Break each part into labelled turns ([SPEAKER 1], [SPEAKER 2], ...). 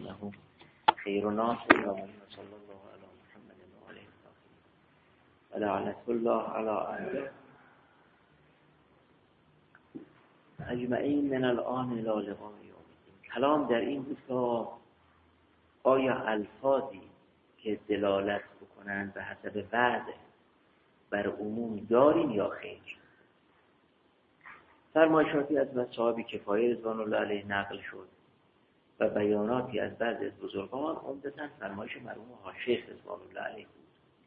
[SPEAKER 1] انه خیر الناس و صلی الله علی محمد و آله و لعنت الله علی اعدائه اجمعین من الان الی لقاء یوم الدین. کلام در این بود که آیا الفاظی که دلالت بکنند به حسب وضع بر عموم داریم یا خیر؟ فرمایشاتی از صحابه کفایه رضوان الله علیه نقل شد و بیاناتی از بعضی از بزرگان، عمدتاً فرمایش مرحوم شیخ رضوان الله علیه بود.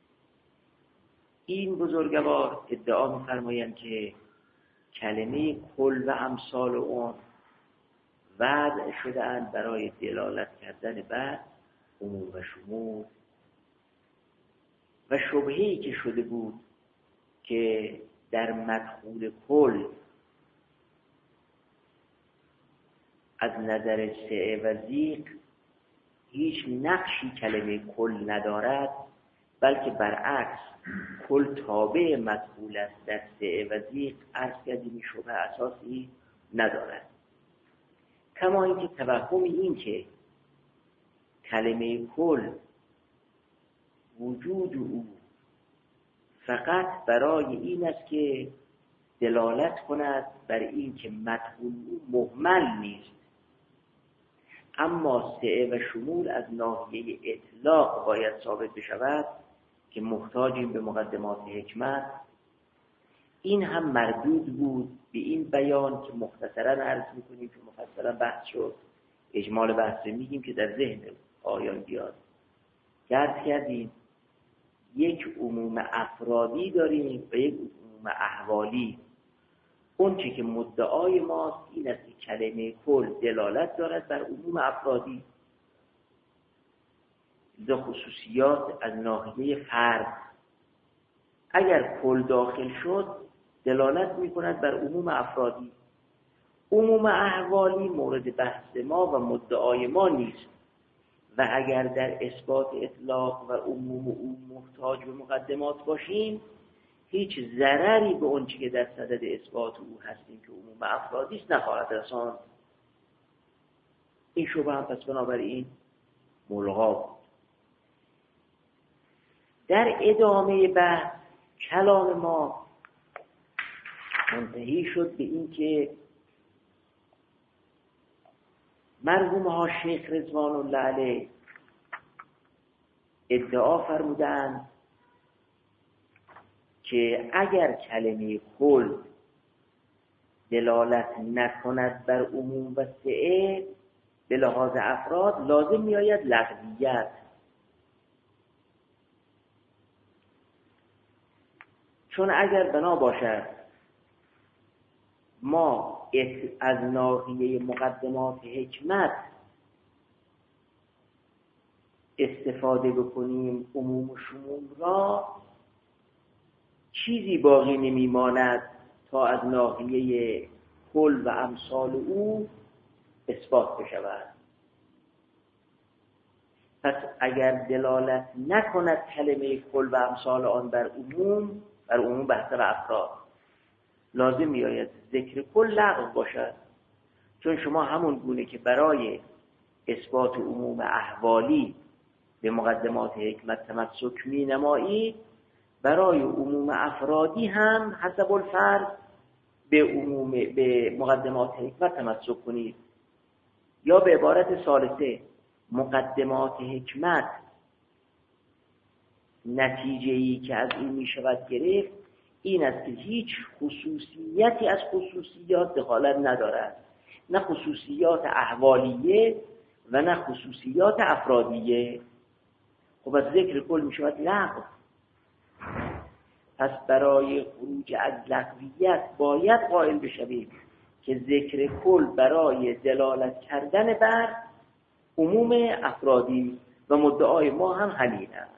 [SPEAKER 1] این بزرگوار ادعا می‌فرمایند که کلمه کل و امثال اون وضع شده‌اند برای دلالت کردن بر عموم و شمول، و شبهه‌ای که شده بود که در مدخول کل از نظر سعه و ضیق هیچ نقشی کلمه کل ندارد، بلکه برعکس کل تابع مدخول است در سعه و ضیق، عرض کردیم شبه اساسی ندارد. کما اینکه توهم این که کلمه کل وجود او فقط برای این است که دلالت کند بر این که مدخول او مهمل نیست، اما سعه و شمول از ناحیه اطلاق باید ثابت بشود که محتاجیم به مقدمات حکمت. این هم مردود بود به این بیان که مختصرا عرض میکنیم که مفصلا بحث شد، اجمال بحث میگیم که در ذهن آیان بیاد. درس کردیم یک عموم افرادی داریم و یک عموم احوالی. اون چه که مدعای ماست این است که کلمه کل دلالت دارد بر عموم افرادی، ذا خصوصیات از ناحیه فرد. اگر کل داخل شد دلالت می کند بر عموم افرادی. عموم احوالی مورد بحث ما و مدعای ما نیست و اگر در اثبات اطلاق و عموم او محتاج به مقدمات باشیم، هیچ ضرری به اون چی که در صدد اثبات او هستیم که عموم افرادی است نخواهد رساند. این شبه هم پس بنابراین ملغا بود. در ادامه بحث کلام ما منتهی شد به این که مرحوم شیخ رضوان الله علیه ادعا فرمودند که اگر کلمه کل دلالت نکند بر عموم و سعه به لحاظ افراد، لازم میآید لغویت. چون اگر بنا باشد ما از ناحیه مقدمات حکمت استفاده بکنیم عموم و شمول را، چیزی باقی نمیماند تا از ناحیه کل و امثال او اثبات بشود. پس اگر دلالت نکند کلمه کل و امثال آن بر عموم بحث و افراد، لازم میآید ذکر کل لغو باشد. چون شما همون گونه که برای اثبات عموم احوالی به مقدمات حکمت تمسک می نمایید، برای عموم افرادی هم حسب الفرض به مقدمات حکمت تمسک کنید. یا به عبارت ثالثه، مقدمات حکمت نتیجه‌ای که از این می شود گرفت این است که هیچ خصوصیتی از خصوصیات دخالت ندارد، نه خصوصیات احوالیه و نه خصوصیات افرادیه. خب از ذکر کل می شود لغو. پس برای خروج از لغویت باید قائل بشویم که ذکر کل برای دلالت کردن بر عموم افرادی و مدعای ما هم همین است.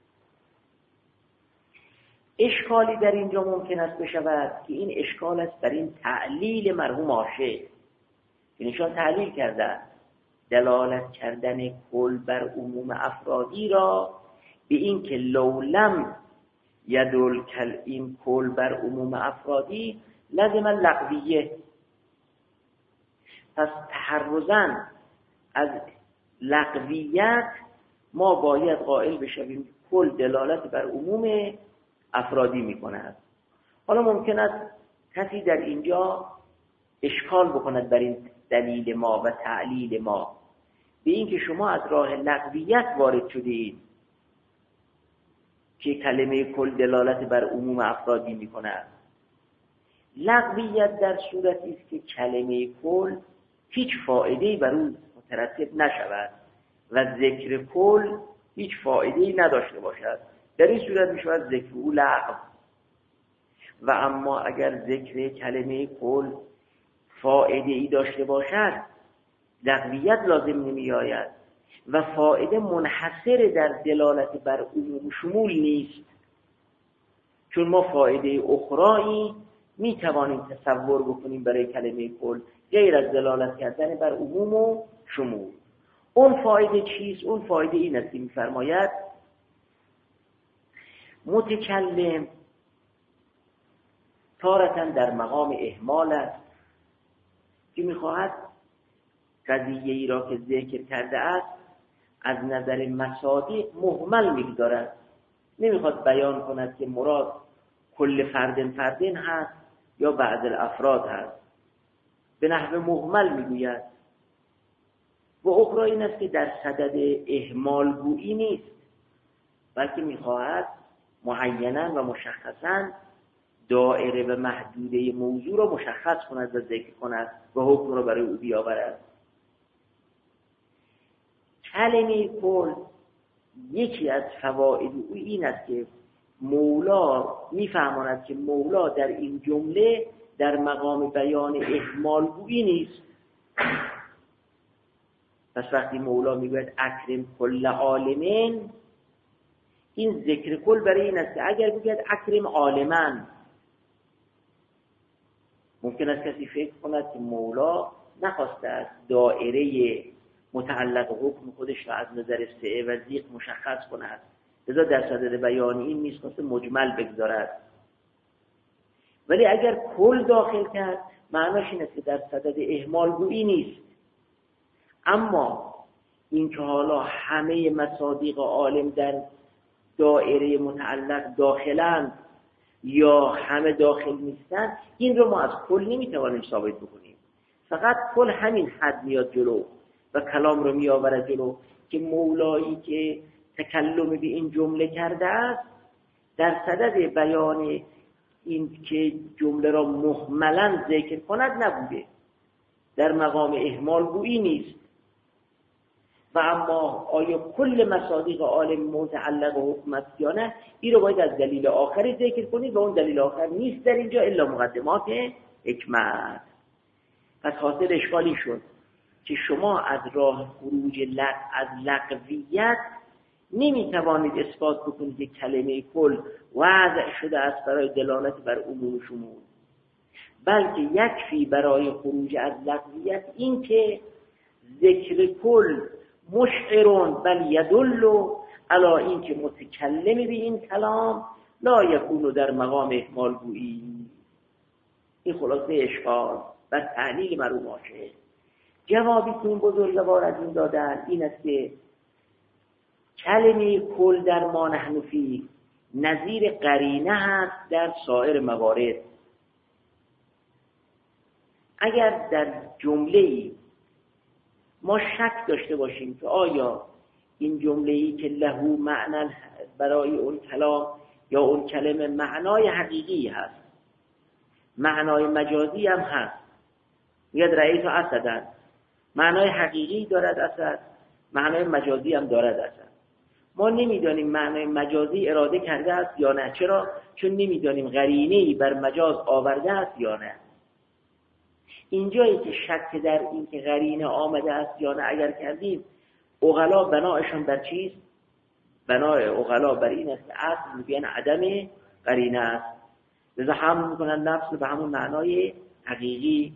[SPEAKER 1] اشکالی در اینجا ممکن است بشود که این اشکال است در این تعلیل مرحوم عاشق، اینشان تعلیل کرده دلالت کردن کل بر عموم افرادی را به این که لولم یدل این کل بر عموم افرادی لازم لغویه. پس تحرزاً از لغویت ما باید قائل بشویم کل دلالت بر عموم افرادی میکند. حالا ممکن است کسی در اینجا اشکال بکند بر این دلیل ما و تعلیل ما، به این که شما از راه لغویت وارد شدید که کلمه کل دلالت بر عموم افرادی میکند. لغویت در صورتی است که کلمه کل هیچ فایده‌ای بر او مترتب نشود و ذکر کل هیچ فایده‌ای نداشته باشد، در این صورت میشود ذکر او لغو. و اما اگر ذکر کلمه کل فایده‌ای داشته باشد لغویت لازم نمی آید و فایده منحصر در دلالت بر عموم شمول نیست، چون ما فایده اخرایی می توانیم تصور بکنیم برای کلمه کل غیر از دلالت کردن بر عموم و شمول. اون فایده چیست؟ اون فایده این است که می‌فرماید متکلم تارةً در مقام اهمال است که می‌خواهد قضیه ای را که ذکر کرده است از نظر مصادیق مهمل می‌دارد، نمی‌خواد بیان کند که مراد کل فردن هست یا بعض الافراد هست، به نحو مهمل میگوید. و اخرى این است که در صدد اهمال گویی نیست، بلکه میخواهد معینا و مشخصا دائره و محدوده موضوع را مشخص کند و ذکر کند و حکم را برای او بیاورد. کلمه کل یکی از فواید او این است که مولا میفهماند که مولا در این جمله در مقام بیان اهمال گویی نیست. پس وقتی مولا میگوید اکرم کل عالمین، این ذکر کل برای این است که اگر بگوید اکرم عالمن، ممکن است کسی فکر کند که مولا نخواسته است دائره متعلق حکم خودش را از نظر سعه و ضیق مشخص کند، لذا در صدد بیان این نیست، خواست مجمل بگذارد. ولی اگر کل داخل کرد معناش این است که در صدد اهمال گویی نیست. اما این که حالا همه مصادیق عالم در دائره متعلق داخلند یا همه داخل نیستند، این رو ما از کل نمیتوانیم ثابت بکنیم. فقط کل همین حد میاد جلو و کلام رو میآورد جلو که مولایی که تکلم به این جمله کرده است در صدد بیان این که جمله را مهملا ذکر کند نبوده، در مقام اهمال گویی نیست. و اما آیا کل مصادیق عالم متعلق و حکم است یا نه، این رو باید از دلیل آخری ذکر کنید و اون دلیل آخر نیست در اینجا الا مقدمات حکمت. پس حاصل اشکالی شد که شما از راه خروج از لغویت نمیتوانید اثبات بکنید که کلمه کل وضع شده است برای دلالت بر عموم و شمول، بلکه یکفی برای خروج از لغویت این که ذکر کل مشعرون بل یدل علی این که متکلم به این کلام لا یکون در مقام اهمال گویی. این خلاصه اشکال بر تعلیل مرحوم عاشق. جوابی که این بزرگوار از این دادن این است که کلمه کل در ما نحن فیه نظیر قرینه هست در سایر موارد. اگر در جمله‌ای ما شک داشته باشیم که آیا این جمله‌ای که له معنی برای اون کلام یا اون کلمه معنای حقیقی هست، معنای مجازی هم هست، میگه رأیت اسدن، معنای حقیقی دارد اسد، معنای مجازی هم دارد اسد. ما نمیدانیم معنای مجازی اراده کرده است یا نه. چرا؟ چون نمیدانیم قرینه‌ای بر مجاز آورده است یا نه. اینجایی که شک در این که قرینه آمده است یا نه اگر کردیم، عقلا بنایشان بر چیست؟ بنای عقلا بر این است که اصل بیان عدم قرینه است، لذا هم میکنن لفظ به همون معنای حقیقی.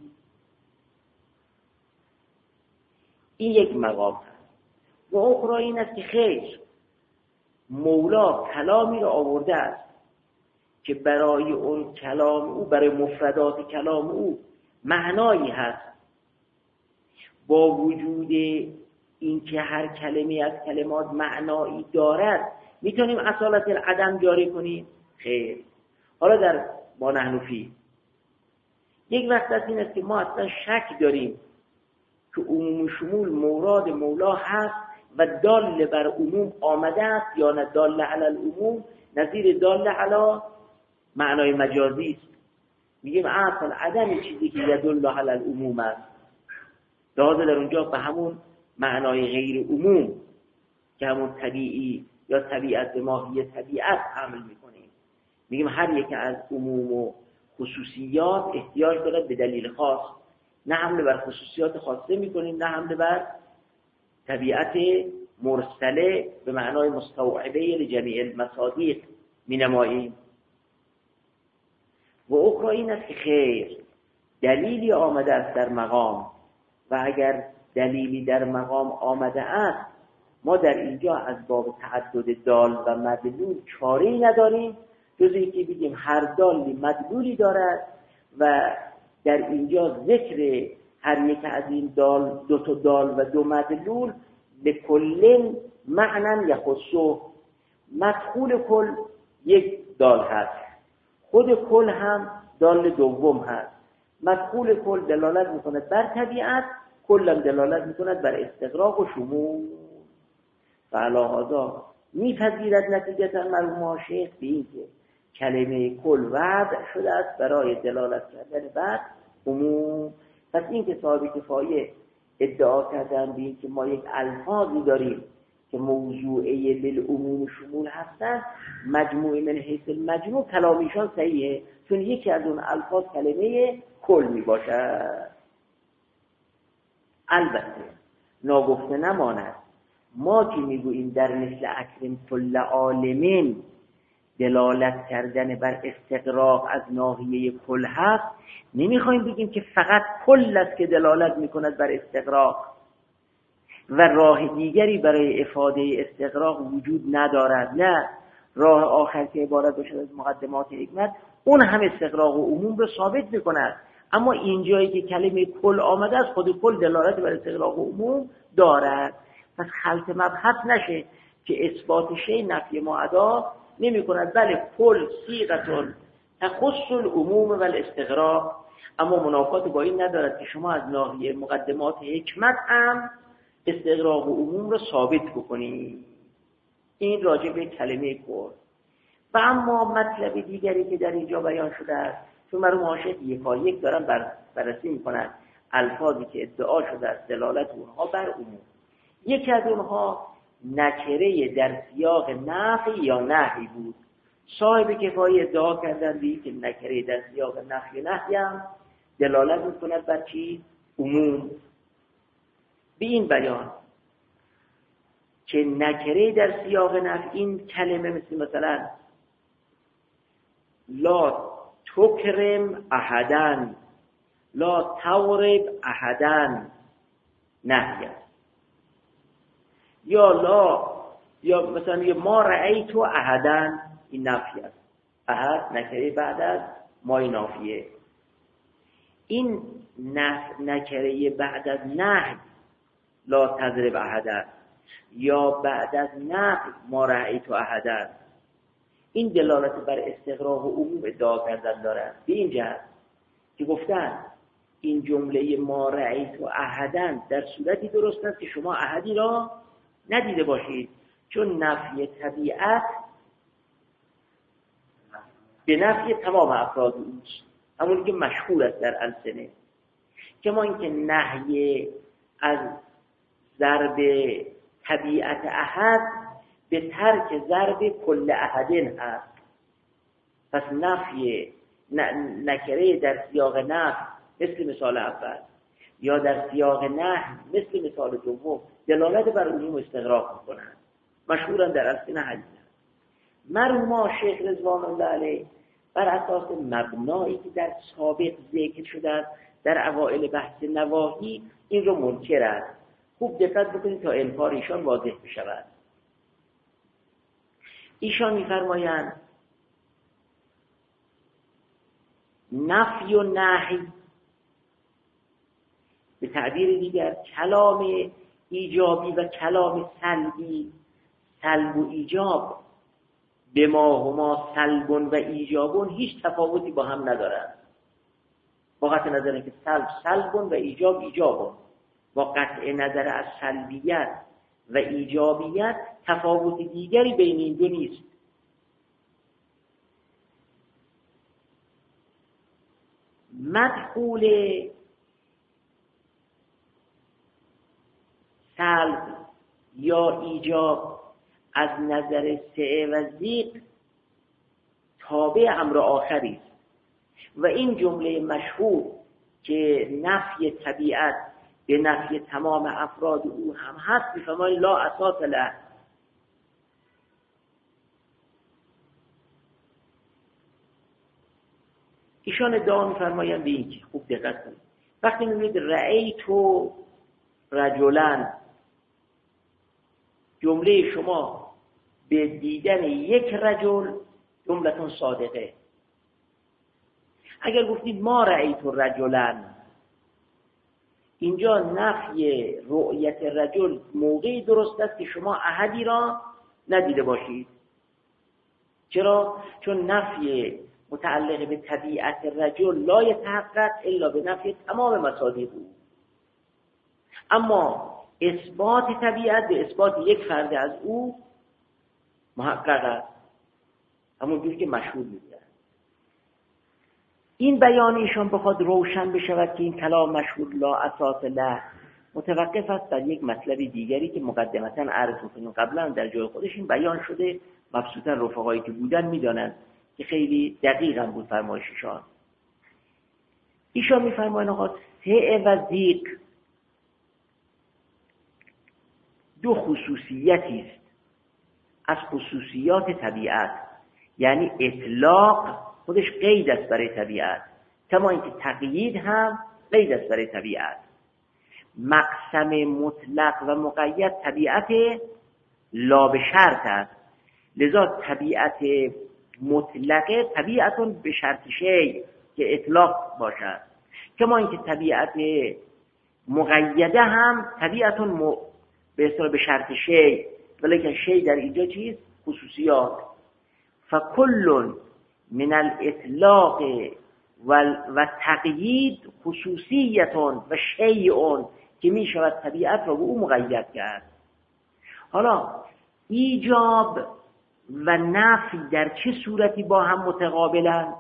[SPEAKER 1] این یک مقام هست. و اخرى این است که خیر، مولا کلامی را آورده است که برای اون کلام او، برای مفردات کلام او معنایی هست. با وجود اینکه هر کلمه از کلمات معنایی دارد میتونیم اصالت العدم جاری کنیم؟ خیر. حالا در ما نحن فی یک وقت از این است که ما اصلا شک داریم که عموم شمول مراد مولا هست و دال بر عموم آمده است یا نه دال علی العموم، نظیر دال علی معنای مجازی است. میگیم اصلا عدم چیزی که یدل علی العموم است، لازم در اونجا به همون معنای غیر عموم که همون طبیعی یا طبیعت به ماهی طبیعت عمل میکنیم. میگیم هر یک از عموم و خصوصیات احتیاج دارد به دلیل خاص، نه حمله بر خصوصیات خاصه میکنیم نه حمله بر طبیعت مرسله به معنای مستوعبه لجمیع المصادیق مینماییم. و اخرى این است که خیر دلیلی آمده است در مقام و اگر دلیلی در مقام آمده است ما در اینجا از باب تعدد دال و مدلول چاره‌ای نداریم جز اینکه بگیم هر دالی مدلولی دارد و در اینجا ذکر هر یک از این دال، دو تا دال و دو مدلول به کل معنی یخصو، مدخول کل یک دال هست، خود کل هم دال دوم هست. مدخول کل دلالت میکند بر طبیعت، کل هم دلالت میکند بر استغراق و شمول. فعلا میپذیرد نتیجتا مرحوم شیخ به این که کلمه کل وضع شده است برای دلالت کردن بر عموم. پس این که صاحب کفایه ادعا کردن به این که ما یک الفاظی داریم که موضوعه للعموم شمول هستن، مجموعه من حیث المجموع کلامیشان صحیحه، چون یکی از اون الفاظ کلمه کل می باشد. البته ناگفته نماند ما که میگوییم در مثل اکرم کل عالمین دلالت کردن بر استغراق از ناحیه کل هست، نمیخوایم بگیم که فقط کل است که دلالت میکند بر استغراق و راه دیگری برای افاده استغراق وجود ندارد. نه، راه آخر که عبارت باشد از مقدمات حکمت اون هم استغراق و عموم رو ثابت میکند، اما اینجایی که کلمه کل آمده است خود کل دلالت بر استغراق و عموم دارد. پس خلط مبحث نشه که اثبات شی نفی معدا نمی کند. بله کل صیغه تخص العموم و الاستغراق، اما منافات با این ندارد که شما از ناحیه مقدمات حکمت هم استغراق و عموم رو ثابت بکنید. این راجع به کلمه کل. و اما مطلب دیگری که در اینجا بیان شده است، چون مرحوم حاشیه یک دارن بررسی میکنن الفاظی که ادعا شده است دلالت اونها بر عموم. یکی از اونها نکره در سیاق نفی یا نهی بود. صاحب کفایه ادعا کردن به که نکره در سیاق نفی و نهی هم دلالت میکند بر چی؟ عموم. به این بیان که نکره در سیاق نفی، این کلمه مثلا لا تکرم احدن، لا تورب احدن نهی است، یا مثلا ما رأیت احدن، این نفی است. احد نکره بعد از مای نافیه. این نکره بعد از نهی لا تضرب احدن یا بعد از نهی ما رأیت احدن، این دلالت بر استغراق و عموم ادعا کردن دارد. به این جهت که گفتن این جمله ما رأیت احدن در صورتی درست است که شما احدی را ندیده باشید، چون نفی طبیعت به نفی تمام افراد اوست، همونی که مشهور است در السنه. کما اینکه نهی از ضرب طبیعت احد به ترک ضرب کل احدن هست. پس نفی نکره در سیاق نفی مثل مثال اول یا در سیاق نهی مثل مثال دوم دلالت بر عموم استغراق میکنند. مشهورا در السنه حدیث. مرحوم شیخ رضوان الله علیه بر اساس مبنایی که در سابق ذکر شده است در اوائل بحث نواهی این رو منکر است. خوب دقت بکنید تا انکار ایشان واضح بشود. ایشان می‌فرمایند نفی و نهی، به تعبیر دیگر کلام ایجابی و کلام سلبی، سلب و ایجاب به ما هما سلبون و ایجابون هیچ تفاوتی با هم ندارن. با قطع نظر که سلبون و ایجاب ایجابون، با قطع نظر از سلبیت و ایجابیت تفاوت دیگری بین این دو نیست. مدخول سلب یا ایجاب از نظر سعه و ضیق تابع امر آخری است و این جمله مشهور که نفی طبیعت به نفی تمام افراد او هم هست، می‌فرماید لا اساس له. ایشان ادعا می‌فرمایند این، خوب دقت کنید، وقتی میگید رأیت رجلن، جمله شما به دیدن یک رجل جملتون صادقه. اگر گفتید ما رأیت رجلن، اینجا نفی رؤیت رجل موقعی درست است که شما احدی را ندیده باشید. چرا؟ چون نفی متعلق به طبیعت رجل لا یتحقق الا به نفی تمام مصادیق او. اما اثبات طبیعت به اثبات یک فرد از او محقق است، همونجوری که مشهور می‌گوید. این بیان ایشان بخواد روشن بشود که این کلام مشهور لا اساس له متوقف است بر یک مطلب دیگری که مقدمتاً عرض می‌کنیم. قبلا در جای خودش این بیان شده، مبسوطاً رفقایی که بودن می‌دانند که خیلی دقیقاً بود فرمایششان. ایشان می‌فرمایند آقا سعه و ضیق دو خصوصیتی است از خصوصیات طبیعت، یعنی اطلاق خودش قید است برای طبیعت، کما اینکه تقیید هم قید است برای طبیعت. مقسم مطلق و مقید طبیعت لا به شرط است، لذا طبیعت مطلقه طبیعتون به شرط شیء که اطلاق باشد، کما اینکه طبیعت مقیده هم طبیعتون به اصطلاح به شرط شیء، ولیکن شیء در اینجا چیست؟ خصوصیات. فکل من الاطلاق و تقیید خصوصیت و شیء که می شود طبیعت را به او مقید کرد. حالا ایجاب و نفی در چه صورتی با هم متقابلند؟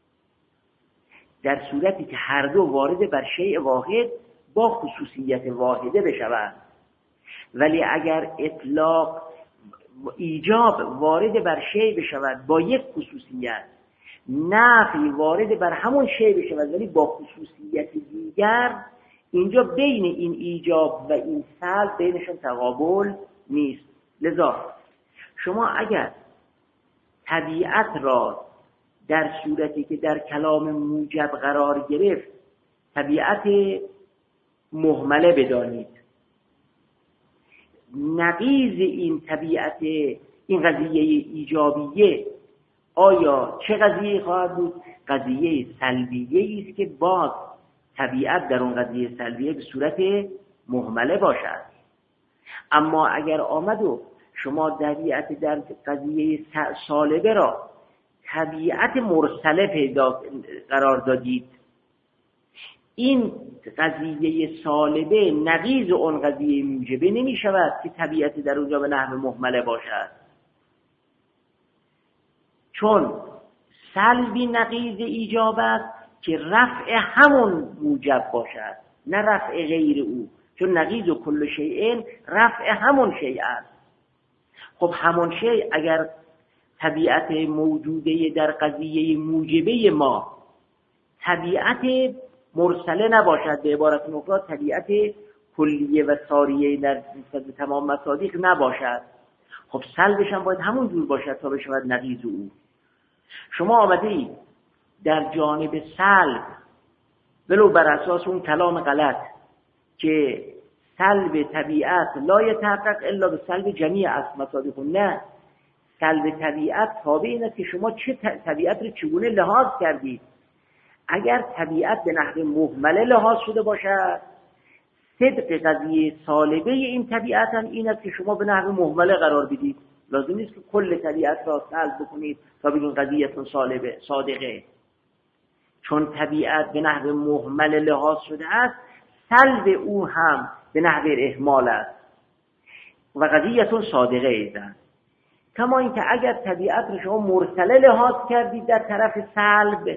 [SPEAKER 1] در صورتی که هر دو وارد بر شیء واحد با خصوصیت واحده بشوند. ولی اگر اطلاق ایجاب وارد بر شیء بشود با یک خصوصیت، نفی وارد بر همون شیء بشود ولی با خصوصیت دیگر، اینجا بین این ایجاب و این سلب بینشون تقابل نیست. لذا شما اگر طبیعت را در صورتی که در کلام موجب قرار گرفت طبیعت مهمله بدانید، نقیض این طبیعت این قضیه ایجابیه آیا چه قضیه خواهد بود؟ قضیه سلبیه است که باز طبیعت در اون قضیه سلبیه به صورت مهمله باشد. اما اگر آمد و شما طبیعت در قضیه سالبه را طبیعت مرسله قرار دادید، این قضیه سالبه نقیض اون قضیه موجبه نمی شود که طبیعت در اونجا به نحو مهمله باشد، چون سلبی نقیض ایجاب است که رفع همون موجب باشد نه رفع غیر او، چون نقیض و کل شیء رفع همون شیء است. خب همون شیء اگر طبیعت موجوده در قضیه موجبه ما طبیعت مرسله نباشد، به عبارت اخرى طبیعت کلیه و ساریه در تمام مصادیق نباشد، خب سلبش هم باید همون جور باشد تا بشود نقیض او. شما آمده اید در جانب سلب ولو بر اساس اون کلام غلط که سلب طبیعت لا یتحقق الا به سلب جمیع از مصادیق، نه، سلب طبیعت تابع این است که شما چه طبیعت رو چگونه لحاظ کردید. اگر طبیعت به نحو مهمله لحاظ شده باشد، صدق قضیه سالبه این طبیعت هم این است که شما به نحو مهمله قرار بدید. لازم نیست که کل طبیعت را سلب بکنید تا بگین قضیهتون سالبه صادقه، چون طبیعت به نحو مهمل لحاظ شده است، سلب او هم به نحو اهمال است و قضیهتون صادقه ایزن. کما اینکه اگر طبیعت رو شما مرسله لحاظ کردید در طرف سلب،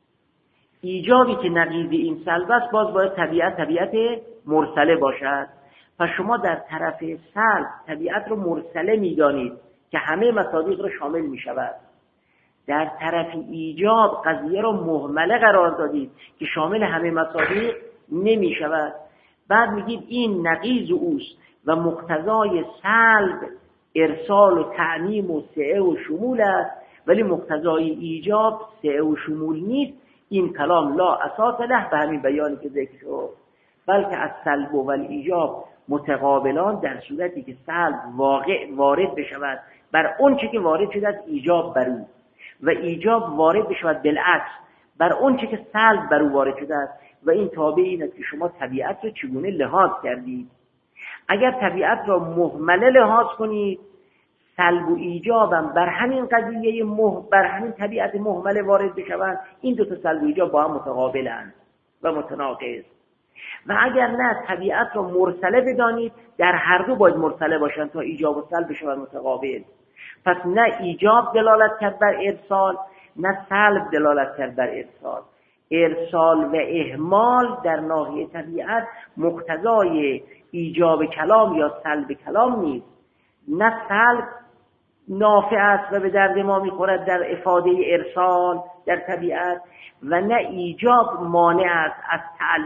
[SPEAKER 1] ایجابی که نقیض این سلب است باز باید طبیعت مرسله باشد. پس شما در طرف سلب طبیعت رو مرسله میدانید که همه مصادیق رو شامل می شود، در طرف ایجاب قضیه رو مهمله قرار دادید که شامل همه مصادیق نمی شود. بعد میگید این نقیض اوست و مقتضای سلب ارسال و تعمیم و سعه و شمول است، ولی مقتضای ایجاب سعه و شمول نیست. این کلام لا اساس له، به همین بیانی که ذکر شد، بلکه از سلب و ایجاب متقابلان در صورتی که سلب وارد بشود بر اون چه که وارد شده از ایجاب بر او و ایجاب وارد بشود بالعکس بر اون چه که سلب بر او وارد شده است، و این تابع این است که شما طبیعت رو چگونه لحاظ کردید. اگر طبیعت را مهمله لحاظ کنید، سلب و ایجابم بر همین قضیه بر همین طبیعت مهمله وارد بشوند، این دو تا سلب و ایجاب با هم متقابلند و متناقض. و اگر نه طبیعت را مرسله بدانید، در هر دو باید مرسله باشند تا ایجاب و سلب بشوند متقابل. پس نه ایجاب دلالت کرد بر ارسال، نه سلب دلالت کرد بر ارسال. ارسال و اهمال در ناحیه طبیعت مقتضای ایجاب کلام یا سلب کلام نیست. نه سلب نافع است و به درد ما میخورد در افاده ارسال در طبیعت، و نه ایجاب مانع است از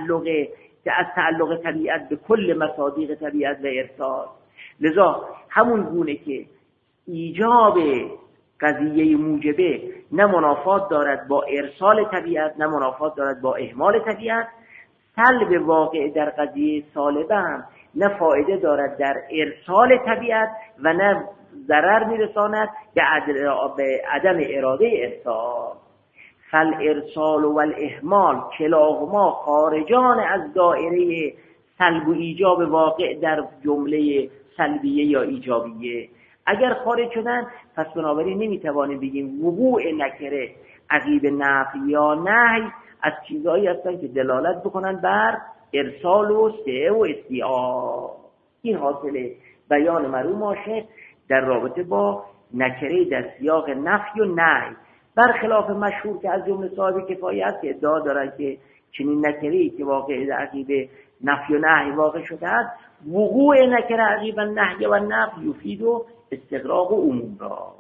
[SPEAKER 1] تعلق طبیعت به کل مصادیق طبیعت و ارسال. لذا همون گونه که ایجاب قضیه موجبه نه منافات دارد با ارسال طبیعت، نه منافات دارد با اهمال طبیعت، سلب واقع در قضیه سالبه هم نه فایده دارد در ارسال طبیعت و نه ضرر میرساند به عدم اراده ارسال. فالارسال و الاهمال کلاهما خارجان از دائره سلب و ایجاب واقع در جمله سلبیه یا ایجابیه. اگر خارج شدن، پس بنابراین نمیتوانیم بگیم وقوع نکره عقیب نفی یا نهی از چیزهایی هستند که دلالت بکنن بر ارسال و سعه و استیعاب. این حاصل بیان مرحوم عاشق در رابطه با نکره در سیاق نفی و نهی، برخلاف مشهور که از جمله صاحب کفایه است که ادعا دارند که چنین نکره‌ای که واقع در عقیب نفی و نهی واقع شده است، وقوع نکره عقیب نهی و نفی یفید و استغراق و عموم را.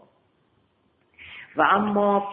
[SPEAKER 1] و اما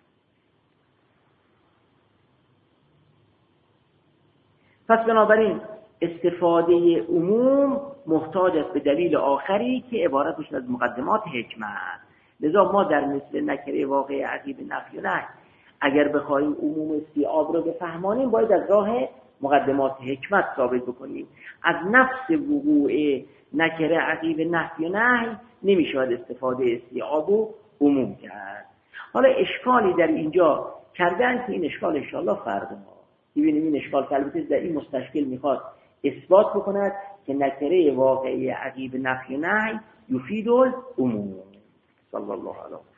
[SPEAKER 1] پس بنابراین استفاده عموم محتاج است به دلیل آخری که عبارت باشد از مقدمات حکمت. لذا ما در مثل نکره واقع عقیب نفی و نهی اگر بخوایم عموم استیعاب رو بفهمانیم، باید از راه مقدمات حکمت ثابت بکنیم. از نفس وقوع نکره عقیب نفی و نهی نمیشود استفاده استیعاب و عموم کرد. حالا اشکالی در اینجا کردن که این اشکال انشاءالله فردا ببینیم. این اشکال که البته در این مستشکل میخواد اثبات بکند که نکره واقعی عقیب نفی و نهی یفید العموم. صلی الله علیه